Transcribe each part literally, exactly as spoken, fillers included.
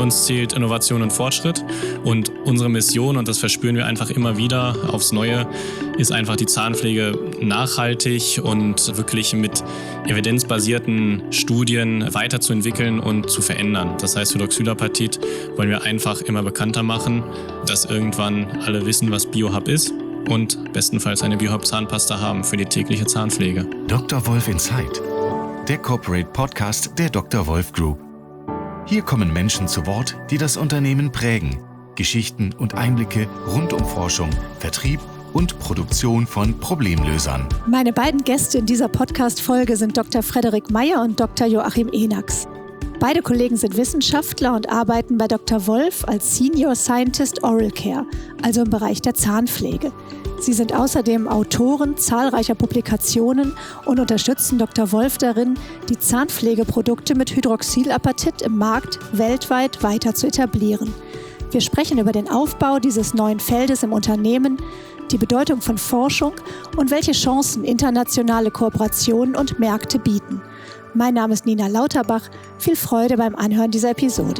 uns zählt Innovation und Fortschritt. Und unsere Mission, und das verspüren wir einfach immer wieder aufs Neue, ist einfach die Zahnpflege nachhaltig und wirklich mit evidenzbasierten Studien weiterzuentwickeln und zu verändern. Das heißt, Hydroxylapatit wollen wir einfach immer bekannter machen, dass irgendwann alle wissen, was Biohub ist und bestenfalls eine Biohub-Zahnpasta haben für die tägliche Zahnpflege. Doktor Wolf Insight, der Corporate Podcast der Doktor Wolf Group. Hier kommen Menschen zu Wort, die das Unternehmen prägen. Geschichten und Einblicke rund um Forschung, Vertrieb und Produktion von Problemlösern. Meine beiden Gäste in dieser Podcast-Folge sind Doktor Frederik Meyer und Doktor Joachim Enax. Beide Kollegen sind Wissenschaftler und arbeiten bei Doktor Wolf als Senior Scientist Oral Care, also im Bereich der Zahnpflege. Sie sind außerdem Autoren zahlreicher Publikationen und unterstützen Doktor Wolf darin, die Zahnpflegeprodukte mit Hydroxylapatit im Markt weltweit weiter zu etablieren. Wir sprechen über den Aufbau dieses neuen Feldes im Unternehmen, die Bedeutung von Forschung und welche Chancen internationale Kooperationen und Märkte bieten. Mein Name ist Nina Lauterbach. Viel Freude beim Anhören dieser Episode.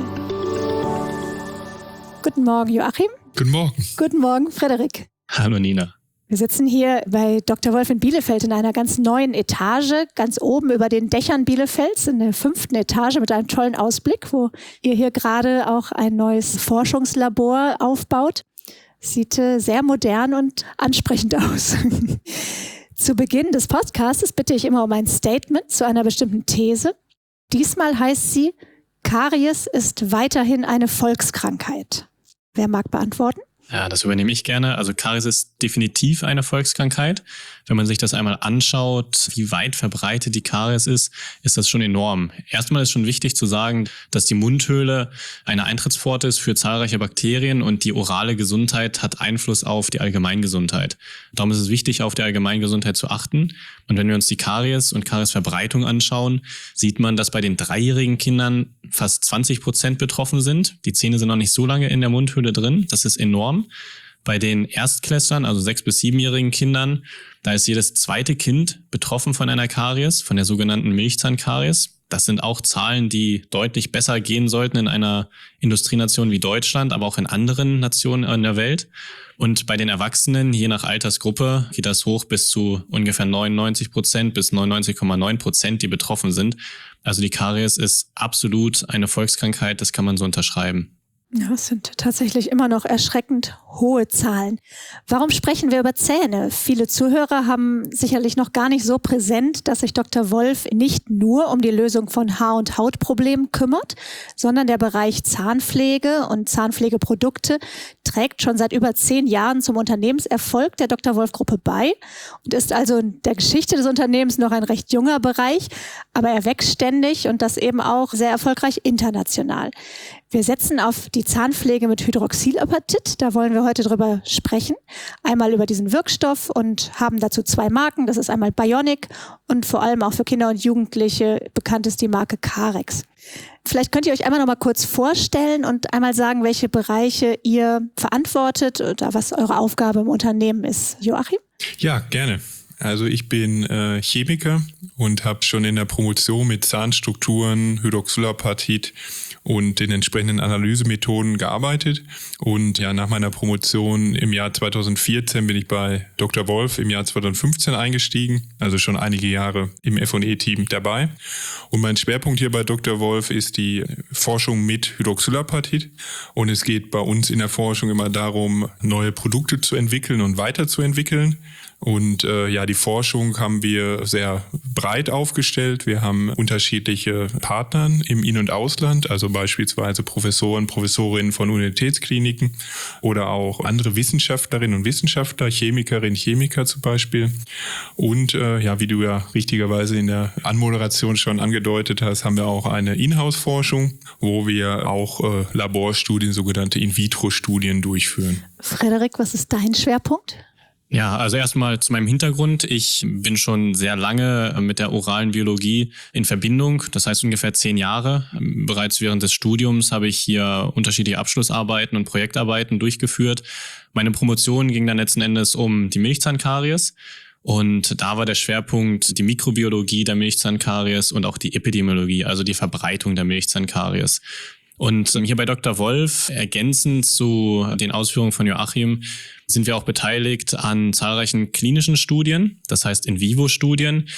Guten Morgen, Joachim. Guten Morgen. Guten Morgen, Frederik. Hallo Nina. Wir sitzen hier bei Doktor Wolf in Bielefeld in einer ganz neuen Etage, ganz oben über den Dächern Bielefelds, in der fünften Etage mit einem tollen Ausblick, wo ihr hier gerade auch ein neues Forschungslabor aufbaut. Sieht äh, sehr modern und ansprechend aus. Zu Beginn des Podcasts bitte ich immer um ein Statement zu einer bestimmten These. Diesmal heißt sie, Karies ist weiterhin eine Volkskrankheit. Wer mag beantworten? Ja, das übernehme ich gerne. Also Karies ist definitiv eine Volkskrankheit. Wenn man sich das einmal anschaut, wie weit verbreitet die Karies ist, ist das schon enorm. Erstmal ist schon wichtig zu sagen, dass die Mundhöhle eine Eintrittspforte ist für zahlreiche Bakterien und die orale Gesundheit hat Einfluss auf die Allgemeingesundheit. Darum ist es wichtig, auf die Allgemeingesundheit zu achten. Und wenn wir uns die Karies und Kariesverbreitung anschauen, sieht man, dass bei den dreijährigen Kindern fast zwanzig Prozent betroffen sind. Die Zähne sind noch nicht so lange in der Mundhöhle drin. Das ist enorm. Bei den Erstklässlern, also sechs- bis siebenjährigen Kindern, da ist jedes zweite Kind betroffen von einer Karies, von der sogenannten Milchzahnkaries. Das sind auch Zahlen, die deutlich besser gehen sollten in einer Industrienation wie Deutschland, aber auch in anderen Nationen in der Welt. Und bei den Erwachsenen, je nach Altersgruppe, geht das hoch bis zu ungefähr neunundneunzig Prozent bis neunundneunzig Komma neun Prozent, die betroffen sind. Also die Karies ist absolut eine Volkskrankheit, das kann man so unterschreiben. Ja, es sind tatsächlich immer noch erschreckend hohe Zahlen. Warum sprechen wir über Zähne? Viele Zuhörer haben sicherlich noch gar nicht so präsent, dass sich Doktor Wolf nicht nur um die Lösung von Haar- und Hautproblemen kümmert, sondern der Bereich Zahnpflege und Zahnpflegeprodukte trägt schon seit über zehn Jahren zum Unternehmenserfolg der Doktor Wolf Gruppe bei und ist also in der Geschichte des Unternehmens noch ein recht junger Bereich, aber er wächst ständig und das eben auch sehr erfolgreich international. Wir setzen auf die Zahnpflege mit Hydroxylapatit. Da wollen wir heute drüber sprechen. Einmal über diesen Wirkstoff und haben dazu zwei Marken. Das ist einmal Bionic und vor allem auch für Kinder und Jugendliche bekannt ist die Marke Carex. Vielleicht könnt ihr euch einmal noch mal kurz vorstellen und einmal sagen, welche Bereiche ihr verantwortet oder was eure Aufgabe im Unternehmen ist. Joachim? Ja, gerne. Also ich bin äh, Chemiker und habe schon in der Promotion mit Zahnstrukturen, Hydroxylapatit und den entsprechenden Analysemethoden gearbeitet. Und ja, nach meiner Promotion im Jahr zweitausendvierzehn bin ich bei Doktor Wolf im Jahr zweitausendfünfzehn eingestiegen, also schon einige Jahre im F und E-Team dabei. Und mein Schwerpunkt hier bei Doktor Wolf ist die Forschung mit Hydroxylapatit. Und es geht bei uns in der Forschung immer darum, neue Produkte zu entwickeln und weiterzuentwickeln. Und äh, ja, die Forschung haben wir sehr breit aufgestellt. Wir haben unterschiedliche Partner im In- und Ausland, also beispielsweise Professoren, Professorinnen von Universitätskliniken oder auch andere Wissenschaftlerinnen und Wissenschaftler, Chemikerinnen, Chemiker zum Beispiel. Und äh, ja, wie du ja richtigerweise in der Anmoderation schon angedeutet hast, haben wir auch eine Inhouse-Forschung, wo wir auch äh, Laborstudien, sogenannte In-vitro-Studien durchführen. Frederik, was ist dein Schwerpunkt? Ja, also erstmal zu meinem Hintergrund. Ich bin schon sehr lange mit der oralen Biologie in Verbindung, das heißt ungefähr zehn Jahre. Bereits während des Studiums habe ich hier unterschiedliche Abschlussarbeiten und Projektarbeiten durchgeführt. Meine Promotion ging dann letzten Endes um die Milchzahnkaries. Und da war der Schwerpunkt die Mikrobiologie der Milchzahnkaries und auch die Epidemiologie, also die Verbreitung der Milchzahnkaries. Und hier bei Doktor Wolf, ergänzend zu den Ausführungen von Joachim, sind wir auch beteiligt an zahlreichen klinischen Studien, das heißt In-vivo-Studien.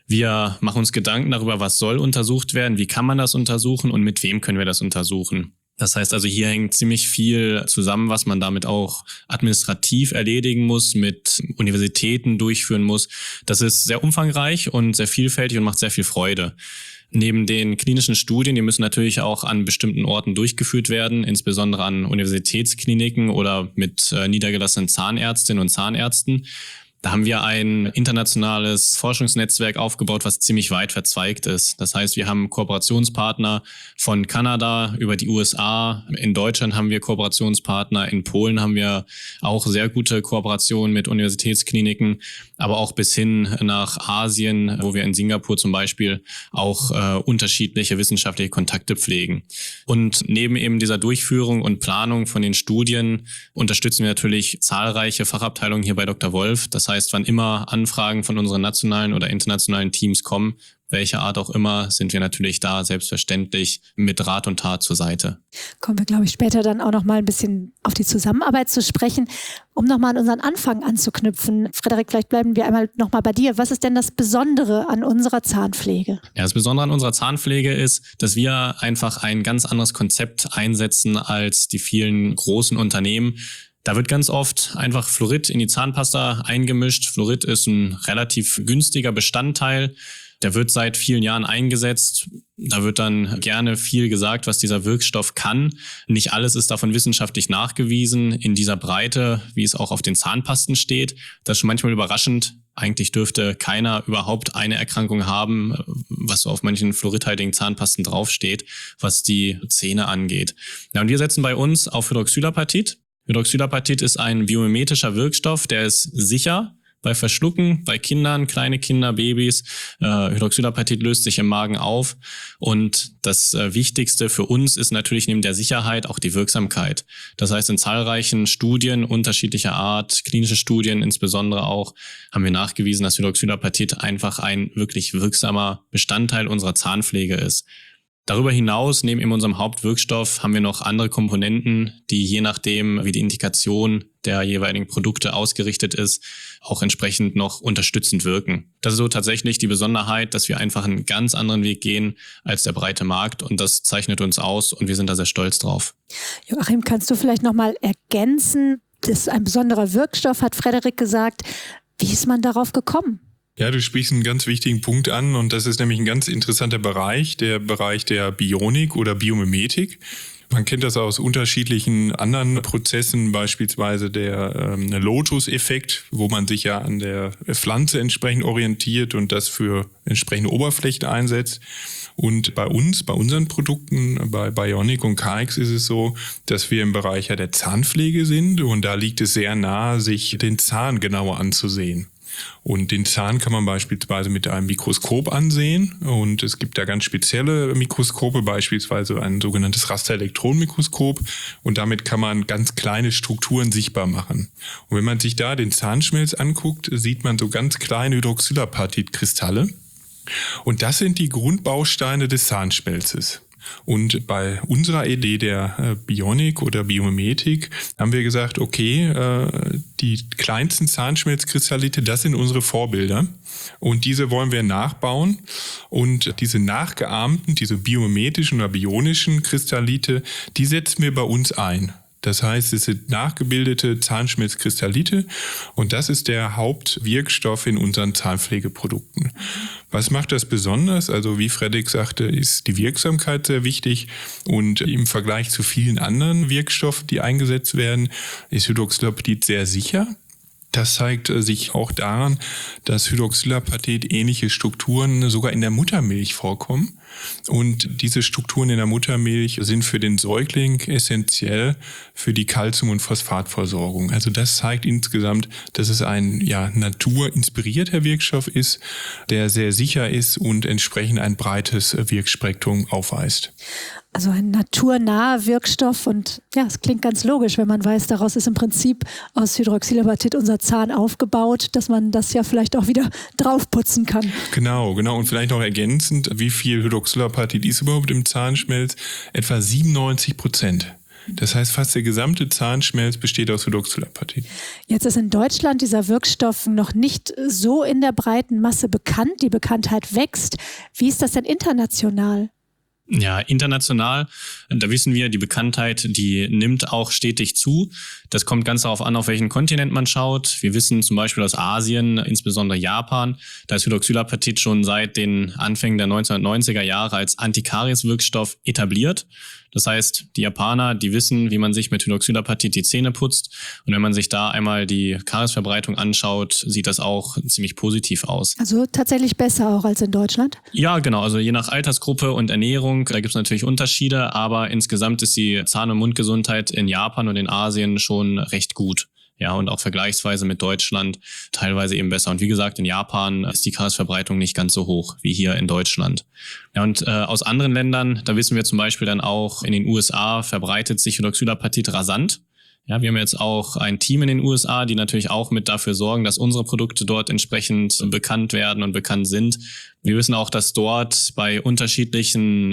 Wir machen uns Gedanken darüber, was soll untersucht werden, wie kann man das untersuchen und mit wem können wir das untersuchen. Das heißt also, hier hängt ziemlich viel zusammen, was man damit auch administrativ erledigen muss, mit Universitäten durchführen muss. Das ist sehr umfangreich und sehr vielfältig und macht sehr viel Freude. Neben den klinischen Studien, die müssen natürlich auch an bestimmten Orten durchgeführt werden, insbesondere an Universitätskliniken oder mit äh, niedergelassenen Zahnärztinnen und Zahnärzten. Da haben wir ein internationales Forschungsnetzwerk aufgebaut, was ziemlich weit verzweigt ist. Das heißt, wir haben Kooperationspartner von Kanada über die U S A. In Deutschland haben wir Kooperationspartner. In Polen haben wir auch sehr gute Kooperationen mit Universitätskliniken, aber auch bis hin nach Asien, wo wir in Singapur zum Beispiel auch äh, unterschiedliche wissenschaftliche Kontakte pflegen. Und neben eben dieser Durchführung und Planung von den Studien unterstützen wir natürlich zahlreiche Fachabteilungen hier bei Doktor Wolf. Das heißt, wann immer Anfragen von unseren nationalen oder internationalen Teams kommen, welcher Art auch immer, sind wir natürlich da selbstverständlich mit Rat und Tat zur Seite. Kommen wir, glaube ich, später dann auch noch mal ein bisschen auf die Zusammenarbeit zu sprechen, um noch mal an unseren Anfang anzuknüpfen. Frederik, vielleicht bleiben wir einmal noch mal bei dir. Was ist denn das Besondere an unserer Zahnpflege? Ja, das Besondere an unserer Zahnpflege ist, dass wir einfach ein ganz anderes Konzept einsetzen als die vielen großen Unternehmen. Da wird ganz oft einfach Fluorid in die Zahnpasta eingemischt. Fluorid ist ein relativ günstiger Bestandteil. Der wird seit vielen Jahren eingesetzt. Da wird dann gerne viel gesagt, was dieser Wirkstoff kann. Nicht alles ist davon wissenschaftlich nachgewiesen in dieser Breite, wie es auch auf den Zahnpasten steht. Das ist schon manchmal überraschend. Eigentlich dürfte keiner überhaupt eine Erkrankung haben, was so auf manchen fluoridhaltigen Zahnpasten draufsteht, was die Zähne angeht. Ja, und wir setzen bei uns auf Hydroxylapatit. Hydroxylapatit ist ein biomimetischer Wirkstoff, der ist sicher bei Verschlucken, bei Kindern, kleine Kinder, Babys. Äh, Hydroxylapatit löst sich im Magen auf und das äh, Wichtigste für uns ist natürlich neben der Sicherheit auch die Wirksamkeit. Das heißt, in zahlreichen Studien unterschiedlicher Art, klinische Studien insbesondere auch, haben wir nachgewiesen, dass Hydroxylapatit einfach ein wirklich wirksamer Bestandteil unserer Zahnpflege ist. Darüber hinaus, neben eben unserem Hauptwirkstoff, haben wir noch andere Komponenten, die je nachdem, wie die Indikation der jeweiligen Produkte ausgerichtet ist, auch entsprechend noch unterstützend wirken. Das ist so tatsächlich die Besonderheit, dass wir einfach einen ganz anderen Weg gehen als der breite Markt und das zeichnet uns aus und wir sind da sehr stolz drauf. Joachim, kannst du vielleicht nochmal ergänzen, das ist ein besonderer Wirkstoff, hat Frederik gesagt. Wie ist man darauf gekommen? Ja, du sprichst einen ganz wichtigen Punkt an und das ist nämlich ein ganz interessanter Bereich, der Bereich der Bionik oder Biomimetik. Man kennt das aus unterschiedlichen anderen Prozessen, beispielsweise der ähm, Lotus-Effekt, wo man sich ja an der Pflanze entsprechend orientiert und das für entsprechende Oberflächen einsetzt. Und bei uns, bei unseren Produkten, bei Bionic und K X ist es so, dass wir im Bereich ja der Zahnpflege sind und da liegt es sehr nahe, sich den Zahn genauer anzusehen. Und den Zahn kann man beispielsweise mit einem Mikroskop ansehen und es gibt da ganz spezielle Mikroskope, beispielsweise ein sogenanntes Rasterelektronenmikroskop und damit kann man ganz kleine Strukturen sichtbar machen. Und wenn man sich da den Zahnschmelz anguckt, sieht man so ganz kleine Hydroxylapatitkristalle und das sind die Grundbausteine des Zahnschmelzes. Und bei unserer Idee der Bionik oder Biomimetik haben wir gesagt, okay, die kleinsten Zahnschmelzkristallite, das sind unsere Vorbilder und diese wollen wir nachbauen und diese nachgeahmten, diese biomimetischen oder bionischen Kristallite, die setzen wir bei uns ein. Das heißt, es sind nachgebildete Zahnschmelzkristallite und das ist der Hauptwirkstoff in unseren Zahnpflegeprodukten. Was macht das besonders? Also wie Frederik sagte, ist die Wirksamkeit sehr wichtig und im Vergleich zu vielen anderen Wirkstoffen, die eingesetzt werden, ist Hydroxylapatit sehr sicher. Das zeigt sich auch daran, dass Hydroxylapatit ähnliche Strukturen sogar in der Muttermilch vorkommen. Und diese Strukturen in der Muttermilch sind für den Säugling essentiell für die Calcium- und Phosphatversorgung. Also das zeigt insgesamt, dass es ein ja, naturinspirierter Wirkstoff ist, der sehr sicher ist und entsprechend ein breites Wirkspektrum aufweist. Also ein naturnaher Wirkstoff und ja, es klingt ganz logisch, wenn man weiß, daraus ist im Prinzip aus Hydroxylapatit unser Zahn aufgebaut, dass man das ja vielleicht auch wieder draufputzen kann. Genau, genau. Und vielleicht noch ergänzend, wie viel Hydroxylapatit ist überhaupt im Zahnschmelz? Etwa siebenundneunzig Prozent. Das heißt, fast der gesamte Zahnschmelz besteht aus Hydroxylapatit. Jetzt ist in Deutschland dieser Wirkstoff noch nicht so in der breiten Masse bekannt. Die Bekanntheit wächst. Wie ist das denn international? Ja, international, da wissen wir, die Bekanntheit, die nimmt auch stetig zu. Das kommt ganz darauf an, auf welchen Kontinent man schaut. Wir wissen zum Beispiel aus Asien, insbesondere Japan, da ist Hydroxylapatit schon seit den Anfängen der neunzehnhundertneunziger Jahre als Antikaries-Wirkstoff etabliert. Das heißt, die Japaner, die wissen, wie man sich mit Hydroxylapatit die Zähne putzt. Und wenn man sich da einmal die Kariesverbreitung anschaut, sieht das auch ziemlich positiv aus. Also tatsächlich besser auch als in Deutschland? Ja, genau. Also je nach Altersgruppe und Ernährung, da gibt es natürlich Unterschiede. Aber insgesamt ist die Zahn- und Mundgesundheit in Japan und in Asien schon recht gut. Ja, und auch vergleichsweise mit Deutschland teilweise eben besser. Und wie gesagt, in Japan ist die Kariesverbreitung nicht ganz so hoch wie hier in Deutschland. Ja, und äh, aus anderen Ländern, da wissen wir zum Beispiel dann auch, in den U S A verbreitet sich Hydroxylapatit rasant. Ja, wir haben jetzt auch ein Team in den U S A, die natürlich auch mit dafür sorgen, dass unsere Produkte dort entsprechend bekannt werden und bekannt sind. Wir wissen auch, dass dort bei unterschiedlichen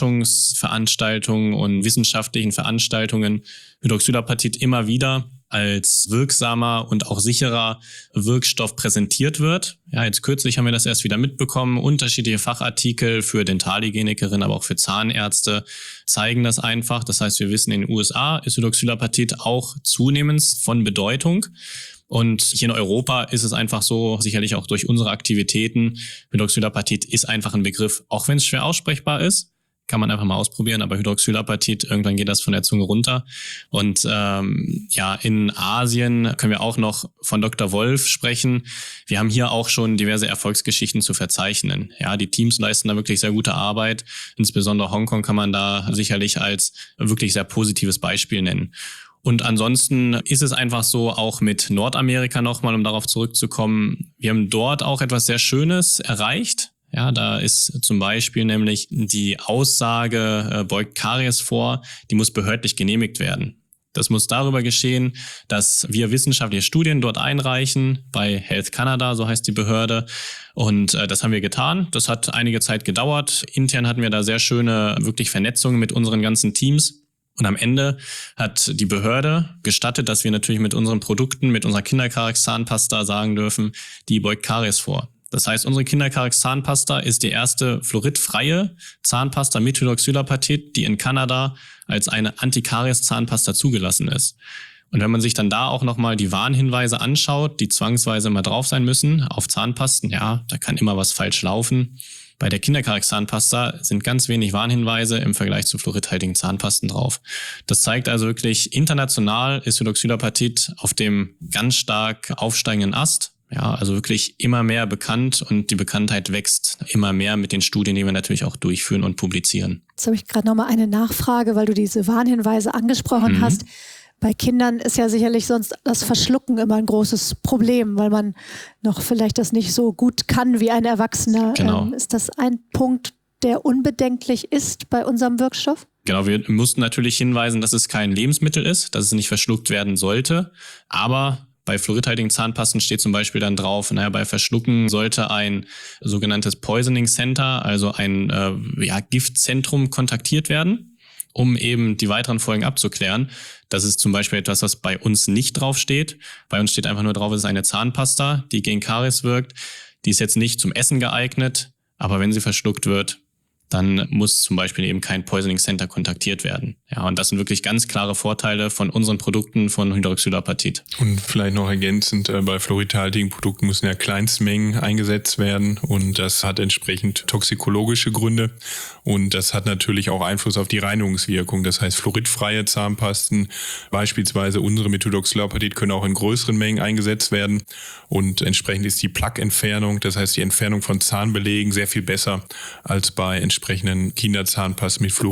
Forschungsveranstaltungen und wissenschaftlichen Veranstaltungen Hydroxylapatit immer wieder als wirksamer und auch sicherer Wirkstoff präsentiert wird. Ja, jetzt kürzlich haben wir das erst wieder mitbekommen. Unterschiedliche Fachartikel für Dentalhygienikerinnen, aber auch für Zahnärzte zeigen das einfach. Das heißt, wir wissen, in den U S A ist Hydroxylapatit auch zunehmend von Bedeutung. Und hier in Europa ist es einfach so, sicherlich auch durch unsere Aktivitäten, Hydroxylapatit ist einfach ein Begriff, auch wenn es schwer aussprechbar ist. Kann man einfach mal ausprobieren, aber Hydroxylapatit, irgendwann geht das von der Zunge runter. Und ähm, ja, in Asien können wir auch noch von Doktor Wolf sprechen. Wir haben hier auch schon diverse Erfolgsgeschichten zu verzeichnen. Ja, die Teams leisten da wirklich sehr gute Arbeit. Insbesondere Hongkong kann man da sicherlich als wirklich sehr positives Beispiel nennen. Und ansonsten ist es einfach so, auch mit Nordamerika nochmal, um darauf zurückzukommen, wir haben dort auch etwas sehr Schönes erreicht. Ja, da ist zum Beispiel nämlich die Aussage, äh, beugt Karies vor, die muss behördlich genehmigt werden. Das muss darüber geschehen, dass wir wissenschaftliche Studien dort einreichen, bei Health Canada, so heißt die Behörde. Und äh, das haben wir getan. Das hat einige Zeit gedauert. Intern hatten wir da sehr schöne, wirklich Vernetzungen mit unseren ganzen Teams. Und am Ende hat die Behörde gestattet, dass wir natürlich mit unseren Produkten, mit unserer Kinderkaries-Zahnpasta sagen dürfen, die beugt Karies vor. Das heißt, unsere Kinderkaries-Zahnpasta ist die erste fluoridfreie Zahnpasta mit Hydroxylapatit, die in Kanada als eine Antikaries-Zahnpasta zugelassen ist. Und wenn man sich dann da auch nochmal die Warnhinweise anschaut, die zwangsweise immer drauf sein müssen auf Zahnpasten, ja, da kann immer was falsch laufen. Bei der Kinderkaries-Zahnpasta sind ganz wenig Warnhinweise im Vergleich zu fluoridhaltigen Zahnpasten drauf. Das zeigt also wirklich, international ist Hydroxylapatit auf dem ganz stark aufsteigenden Ast. Ja, also wirklich immer mehr bekannt und die Bekanntheit wächst immer mehr mit den Studien, die wir natürlich auch durchführen und publizieren. Jetzt habe ich gerade nochmal eine Nachfrage, weil du diese Warnhinweise angesprochen mhm. hast. Bei Kindern ist ja sicherlich sonst das Verschlucken immer ein großes Problem, weil man noch vielleicht das nicht so gut kann wie ein Erwachsener. Genau. Ähm, ist das ein Punkt, der unbedenklich ist bei unserem Wirkstoff? Genau, wir mussten natürlich hinweisen, dass es kein Lebensmittel ist, dass es nicht verschluckt werden sollte, aber bei fluoridhaltigen Zahnpasten steht zum Beispiel dann drauf, naja, bei Verschlucken sollte ein sogenanntes Poisoning Center, also ein äh, ja, Giftzentrum kontaktiert werden, um eben die weiteren Folgen abzuklären. Das ist zum Beispiel etwas, was bei uns nicht drauf steht. Bei uns steht einfach nur drauf, es ist eine Zahnpasta, die gegen Karies wirkt. Die ist jetzt nicht zum Essen geeignet, aber wenn sie verschluckt wird, dann muss zum Beispiel eben kein Poisoning Center kontaktiert werden. Ja, und das sind wirklich ganz klare Vorteile von unseren Produkten von Hydroxylapatit. Und vielleicht noch ergänzend, äh, bei fluoridhaltigen Produkten müssen ja Kleinstmengen eingesetzt werden und das hat entsprechend toxikologische Gründe und das hat natürlich auch Einfluss auf die Reinigungswirkung. Das heißt, fluoridfreie Zahnpasten, beispielsweise unsere mit Hydroxylapatit, können auch in größeren Mengen eingesetzt werden und entsprechend ist die Plaque-Entfernung, das heißt die Entfernung von Zahnbelegen, sehr viel besser als bei entsprechenden Kinderzahnpasten mit Fluorid.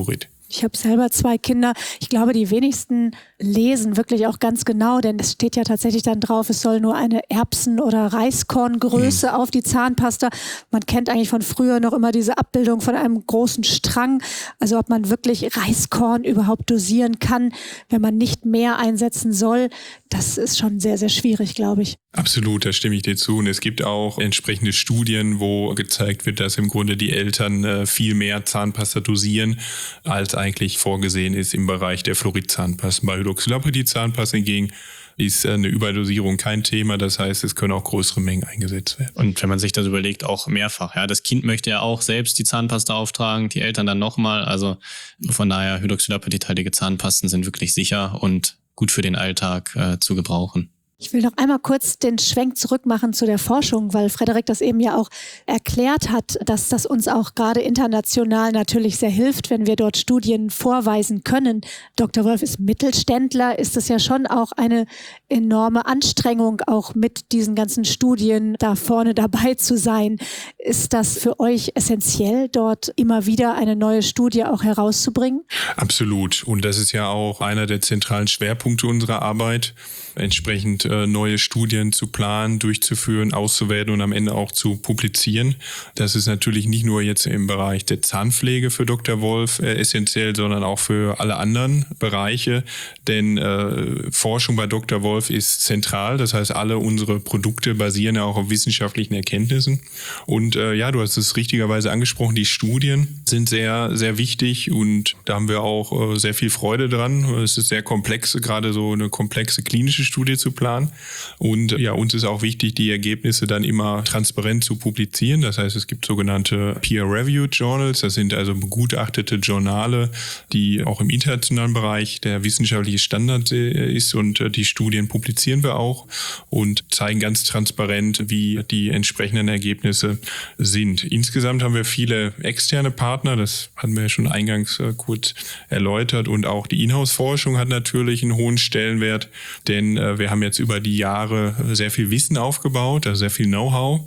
Ich habe selber zwei Kinder. Ich glaube, die wenigsten lesen wirklich auch ganz genau, denn es steht ja tatsächlich dann drauf, es soll nur eine Erbsen- oder Reiskorngröße mhm. auf die Zahnpasta. Man kennt eigentlich von früher noch immer diese Abbildung von einem großen Strang. Also ob man wirklich Reiskorn überhaupt dosieren kann, wenn man nicht mehr einsetzen soll, das ist schon sehr, sehr schwierig, glaube ich. Absolut, da stimme ich dir zu. Und es gibt auch entsprechende Studien, wo gezeigt wird, dass im Grunde die Eltern äh, viel mehr Zahnpasta dosieren, als eigentlich vorgesehen ist im Bereich der Fluorid-Zahnpasten. Bei Hydroxylapatid-Zahnpasten hingegen ist eine Überdosierung kein Thema. Das heißt, es können auch größere Mengen eingesetzt werden. Und wenn man sich das überlegt, auch mehrfach. Ja, das Kind möchte ja auch selbst die Zahnpasta auftragen, die Eltern dann nochmal. Also von daher, hydroxylapatidhaltige Zahnpasten sind wirklich sicher und gut für den Alltag äh, zu gebrauchen. Ich will noch einmal kurz den Schwenk zurück machen zu der Forschung, weil Frederik das eben ja auch erklärt hat, dass das uns auch gerade international natürlich sehr hilft, wenn wir dort Studien vorweisen können. Doktor Wolf ist Mittelständler, ist es ja schon auch eine enorme Anstrengung, auch mit diesen ganzen Studien da vorne dabei zu sein. Ist das für euch essentiell, dort immer wieder eine neue Studie auch herauszubringen? Absolut. Und das ist ja auch einer der zentralen Schwerpunkte unserer Arbeit, entsprechend äh, neue Studien zu planen, durchzuführen, auszuwerten und am Ende auch zu publizieren. Das ist natürlich nicht nur jetzt im Bereich der Zahnpflege für Doktor Wolf äh, essentiell, sondern auch für alle anderen Bereiche. Denn äh, Forschung bei Doktor Wolf ist zentral. Das heißt, alle unsere Produkte basieren ja auch auf wissenschaftlichen Erkenntnissen. Und äh, ja, du hast es richtigerweise angesprochen, die Studien sind sehr, sehr wichtig und da haben wir auch äh, sehr viel Freude dran. Es ist sehr komplex, gerade so eine komplexe klinische Studie zu planen. Und ja, uns ist auch wichtig, die Ergebnisse dann immer transparent zu publizieren. Das heißt, es gibt sogenannte Peer-Reviewed Journals. Das sind also begutachtete Journale, die auch im internationalen Bereich der wissenschaftliche Standard ist. Und die Studien publizieren wir auch und zeigen ganz transparent, wie die entsprechenden Ergebnisse sind. Insgesamt haben wir viele externe Partner. Das hatten wir ja schon eingangs kurz erläutert. Und auch die Inhouse-Forschung hat natürlich einen hohen Stellenwert, denn äh, wir haben jetzt über die Jahre sehr viel Wissen aufgebaut, also sehr viel Know-how.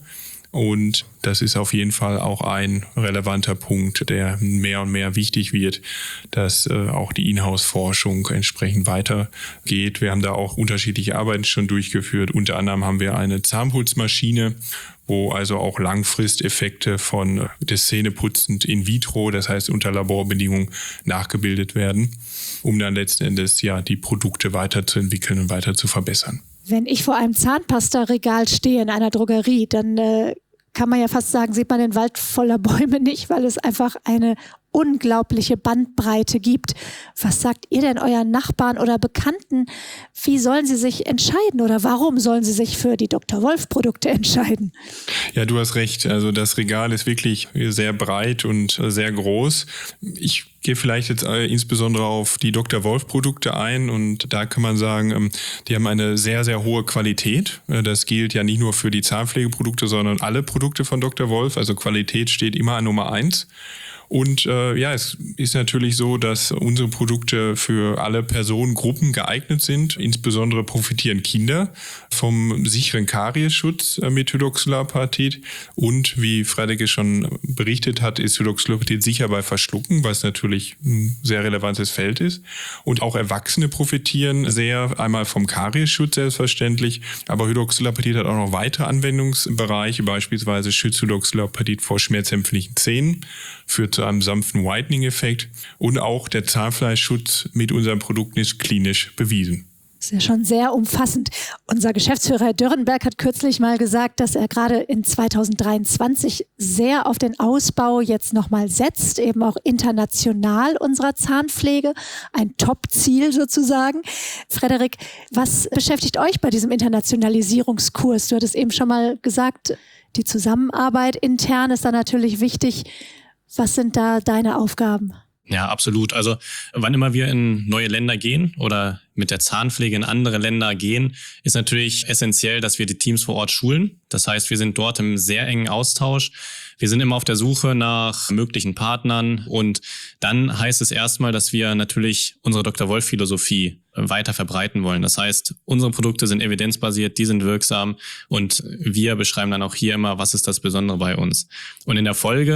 Und das ist auf jeden Fall auch ein relevanter Punkt, der mehr und mehr wichtig wird, dass äh, auch die Inhouse-Forschung entsprechend weitergeht. Wir haben da auch unterschiedliche Arbeiten schon durchgeführt. Unter anderem haben wir eine Zahnputzmaschine, wo also auch Langfristeffekte von des Zähneputzens in vitro, das heißt unter Laborbedingungen, nachgebildet werden, um dann letzten Endes ja die Produkte weiterzuentwickeln und weiter zu verbessern. Wenn ich vor einem Zahnpasta-Regal stehe in einer Drogerie, dann äh, kann man ja fast sagen, sieht man den Wald voller Bäume nicht, weil es einfach eine unglaubliche Bandbreite gibt. Was sagt ihr denn euren Nachbarn oder Bekannten? Wie sollen sie sich entscheiden oder warum sollen sie sich für die Doktor Wolf Produkte entscheiden? Ja, du hast recht. Also das Regal ist wirklich sehr breit und sehr groß. Ich gehe vielleicht jetzt insbesondere auf die Doktor Wolf Produkte ein und da kann man sagen, die haben eine sehr, sehr hohe Qualität. Das gilt ja nicht nur für die Zahnpflegeprodukte, sondern alle Produkte von Doktor Wolf. Also Qualität steht immer an Nummer eins. Und äh, ja, es ist natürlich so, dass unsere Produkte für alle Personengruppen geeignet sind. Insbesondere profitieren Kinder vom sicheren Kariesschutz äh, mit Hydroxylapatid. Und wie Frederik schon berichtet hat, ist Hydroxylapatid sicher bei Verschlucken, was natürlich ein sehr relevantes Feld ist. Und auch Erwachsene profitieren sehr, einmal vom Kariesschutz selbstverständlich, aber Hydroxylapatid hat auch noch weitere Anwendungsbereiche, beispielsweise schützt Hydroxylapatid vor schmerzempfindlichen Zähnen, führt zu einem sanften Whitening-Effekt und auch der Zahnfleischschutz mit unseren Produkten ist klinisch bewiesen. Das ist ja schon sehr umfassend. Unser Geschäftsführer Herr Dürrenberg hat kürzlich mal gesagt, dass er gerade in zweitausenddreiundzwanzig sehr auf den Ausbau jetzt nochmal setzt, eben auch international unserer Zahnpflege. Ein Top-Ziel sozusagen. Frederik, was beschäftigt euch bei diesem Internationalisierungskurs? Du hattest eben schon mal gesagt, die Zusammenarbeit intern ist da natürlich wichtig. Was sind da deine Aufgaben? Ja, absolut. Also wann immer wir in neue Länder gehen oder mit der Zahnpflege in andere Länder gehen, ist natürlich essentiell, dass wir die Teams vor Ort schulen. Das heißt, wir sind dort im sehr engen Austausch. Wir sind immer auf der Suche nach möglichen Partnern und dann heißt es erstmal, dass wir natürlich unsere Doktor Wolf Philosophie weiter verbreiten wollen. Das heißt, unsere Produkte sind evidenzbasiert, die sind wirksam und wir beschreiben dann auch hier immer, was ist das Besondere bei uns. Und in der Folge,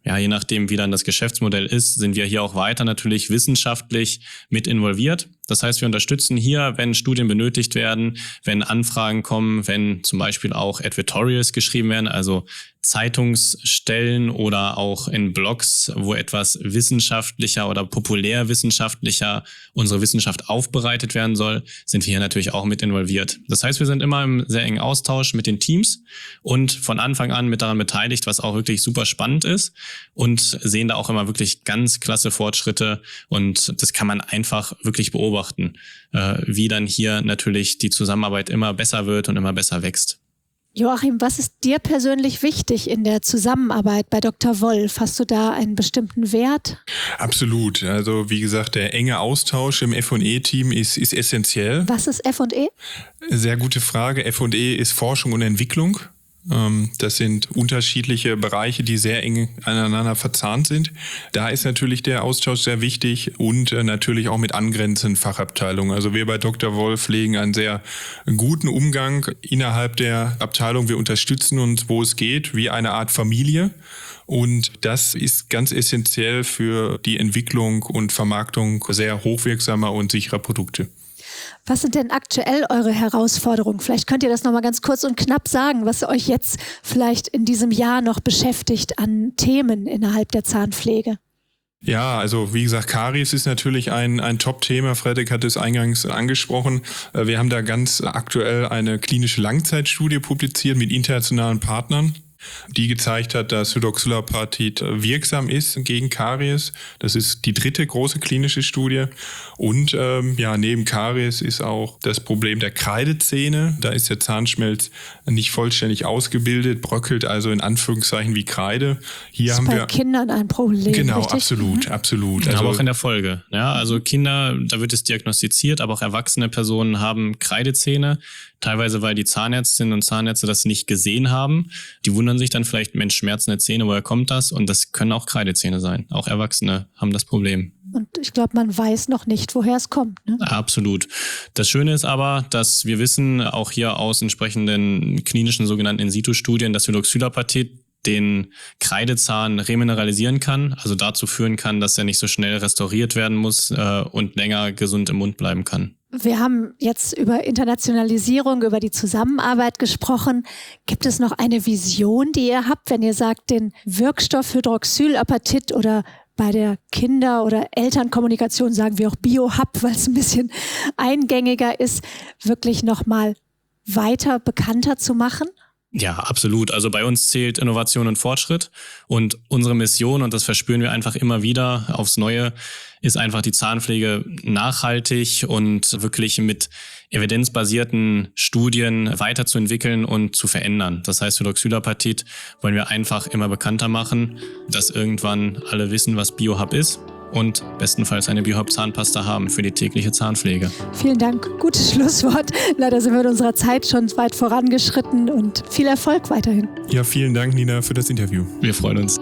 ja, je nachdem, wie dann das Geschäftsmodell ist, sind wir hier auch weiter natürlich wissenschaftlich mit involviert. Das heißt, wir unterstützen hier, wenn Studien benötigt werden, wenn Anfragen kommen, wenn zum Beispiel auch Advertorials geschrieben werden, also Zeitungsstellen oder auch in Blogs, wo etwas wissenschaftlicher oder populärwissenschaftlicher unsere Wissenschaft aufbereitet werden soll, sind wir hier natürlich auch mit involviert. Das heißt, wir sind immer im sehr engen Austausch mit den Teams und von Anfang an mit daran beteiligt, was auch wirklich super spannend ist und sehen da auch immer wirklich ganz klasse Fortschritte und das kann man einfach wirklich beobachten, wie dann hier natürlich die Zusammenarbeit immer besser wird und immer besser wächst. Joachim, was ist dir persönlich wichtig in der Zusammenarbeit bei Doktor Wolf? Hast du da einen bestimmten Wert? Absolut. Also wie gesagt, der enge Austausch im F und E-Team ist, ist essentiell. Was ist F und E? Sehr gute Frage. F und E ist Forschung und Entwicklung. Das sind unterschiedliche Bereiche, die sehr eng aneinander verzahnt sind. Da ist natürlich der Austausch sehr wichtig und natürlich auch mit angrenzenden Fachabteilungen. Also wir bei Doktor Wolf pflegen einen sehr guten Umgang innerhalb der Abteilung. Wir unterstützen uns, wo es geht, wie eine Art Familie. Und das ist ganz essentiell für die Entwicklung und Vermarktung sehr hochwirksamer und sicherer Produkte. Was sind denn aktuell eure Herausforderungen? Vielleicht könnt ihr das nochmal ganz kurz und knapp sagen, was euch jetzt vielleicht in diesem Jahr noch beschäftigt an Themen innerhalb der Zahnpflege. Ja, also wie gesagt, Karies ist natürlich ein, ein Top-Thema. Frederik hat es eingangs angesprochen. Wir haben da ganz aktuell eine klinische Langzeitstudie publiziert mit internationalen Partnern, die gezeigt hat, dass Hydroxyapatit wirksam ist gegen Karies. Das ist die dritte große klinische Studie. Und ähm, ja, neben Karies ist auch das Problem der Kreidezähne. Da ist der Zahnschmelz nicht vollständig ausgebildet, bröckelt also in Anführungszeichen wie Kreide. Hier das ist haben bei wir Kindern ein Problem. Genau, richtig? absolut, Mhm. absolut. Also, Also, aber auch in der Folge. Ja, also Kinder, da wird es diagnostiziert, aber auch erwachsene Personen haben Kreidezähne. Teilweise, weil die Zahnärztinnen und Zahnärzte das nicht gesehen haben. Die wundern sich dann vielleicht, Mensch, schmerzende Zähne, woher kommt das? Und das können auch Kreidezähne sein. Auch Erwachsene haben das Problem. Und ich glaube, man weiß noch nicht, woher es kommt. Ne? Absolut. Das Schöne ist aber, dass wir wissen, auch hier aus entsprechenden klinischen sogenannten In-situ-Studien, dass Hydroxyapatit den Kreidezahn remineralisieren kann, also dazu führen kann, dass er nicht so schnell restauriert werden muss äh, und länger gesund im Mund bleiben kann. Wir haben jetzt über Internationalisierung, über die Zusammenarbeit gesprochen. Gibt es noch eine Vision, die ihr habt, wenn ihr sagt, den Wirkstoff Hydroxyapatit oder bei der Kinder- oder Elternkommunikation sagen wir auch Bio-Hub, weil es ein bisschen eingängiger ist, wirklich nochmal weiter bekannter zu machen? Ja, absolut. Also bei uns zählt Innovation und Fortschritt und unsere Mission, und das verspüren wir einfach immer wieder aufs Neue, ist einfach die Zahnpflege nachhaltig und wirklich mit evidenzbasierten Studien weiterzuentwickeln und zu verändern. Das heißt, Hydroxyapatit wollen wir einfach immer bekannter machen, dass irgendwann alle wissen, was Bio-Hub ist und bestenfalls eine Bio-Hub-Zahnpasta haben für die tägliche Zahnpflege. Vielen Dank. Gutes Schlusswort. Leider sind wir in unserer Zeit schon weit vorangeschritten und viel Erfolg weiterhin. ja, vielen Dank, Nina, für das Interview. Wir freuen uns.